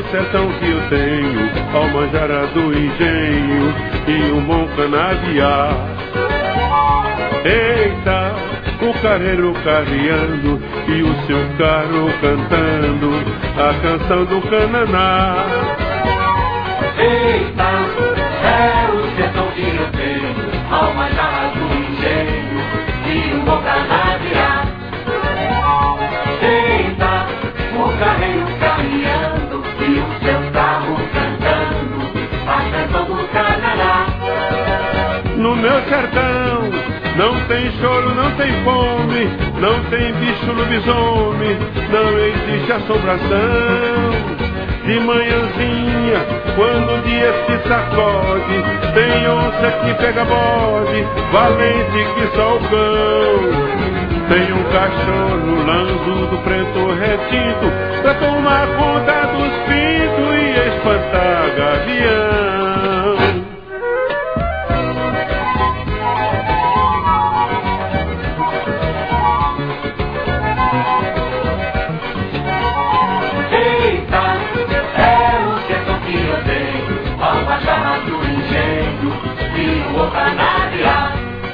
o sertão que eu tenho, ao manjara do engenho e um bom canavial. Eita, o carreiro carreando e o seu carro cantando a canção do cananá. Eita, é o sertão que eu tenho, ao manjara do engenho e um bom canavial. Eita, o carreiro caminhando e o seu carro cantando a canção do cananá. No meu sertão não tem choro, não tem fome, não tem bicho lobisomem, não existe assombração. De manhãzinha, quando o dia se sacode, tem onça que pega bode, valente que só o cão. Tem um cachorro lanzo do preto retinto pra tomar conta dos pintos e espantar gavião. Eita, é o sertão que eu tenho, ao manjara do engenho e um bom canavial.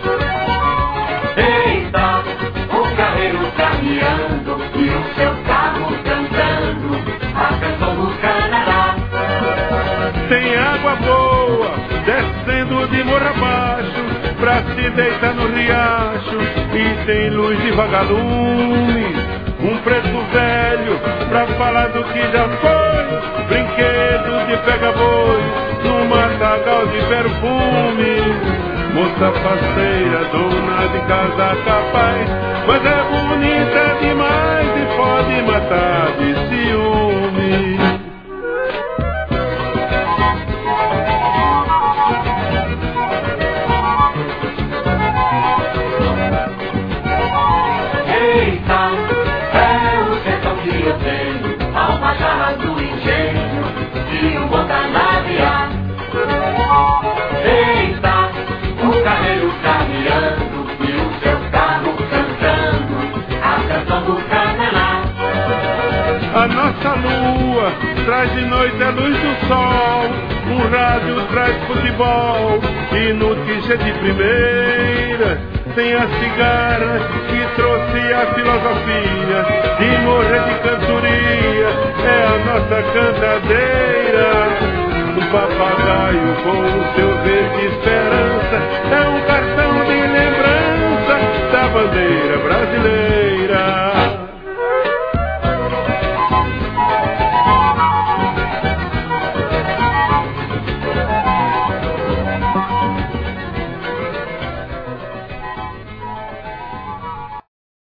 Eita, o carreiro caminhando e o seu carro cantando a canção do cananá. Tem água boa descendo de morro abaixo pra se deitar no riacho e tem luz de vagalume. Um preto velho pra falar do que já foi, brinquedo de pega-boi num matagal de perfume. Moça parceira, dona de casa capaz, mas é bonita demais e pode matar de ciúme. Eita, é o sertão que eu tenho, ao manjara do engenho e um bom canavial. Eita, o carreiro caminhando e o seu carro cantando a canção do cananá. A nossa lua traz de noite a luz do sol, um rádio traz futebol e notícia de primeira. Tem a cigarra que trouxe a filosofia de morrer de cantoria, é a nossa cantadeira. O papagaio com o seu verde esperança é um cartão de lembrança da bandeira brasileira.